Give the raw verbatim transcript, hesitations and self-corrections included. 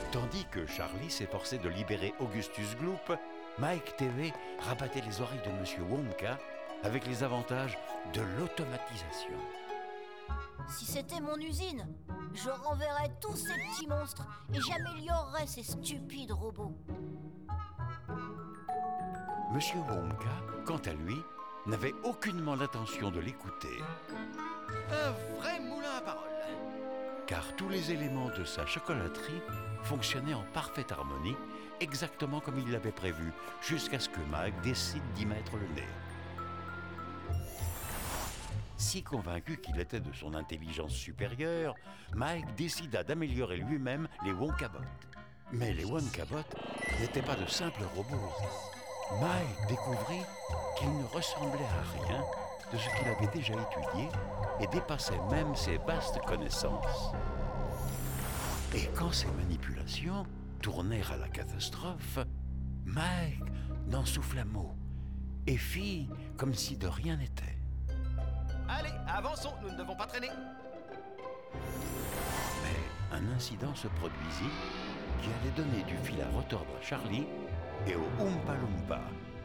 Tandis que Charlie s'efforçait de libérer Augustus Gloop, Mike T V rabattait les oreilles de Monsieur Wonka avec les avantages de l'automatisation. Si c'était mon usine, je renverrais tous ces petits monstres et j'améliorerais ces stupides robots. Monsieur Wonka, quant à lui, n'avait aucunement l'intention de l'écouter. Un vrai moulin à paroles. Car tous les éléments de sa chocolaterie fonctionnaient en parfaite harmonie, exactement comme il l'avait prévu, jusqu'à ce que Mike décide d'y mettre le nez. Si convaincu qu'il était de son intelligence supérieure, Mike décida d'améliorer lui-même les Wonkabots. Mais les Wonkabots n'étaient pas de simples robots. Mike découvrit qu'ils ne ressemblaient à rien de ce qu'il avait déjà étudié et dépassaient même ses vastes connaissances. Et quand ces manipulations tournèrent à la catastrophe, Mike n'en souffla mot et fit comme si de rien n'était. Allez, avançons, nous ne devons pas traîner. Mais un incident se produisit qui allait donner du fil à retordre à Charlie et au Oompa Loompa.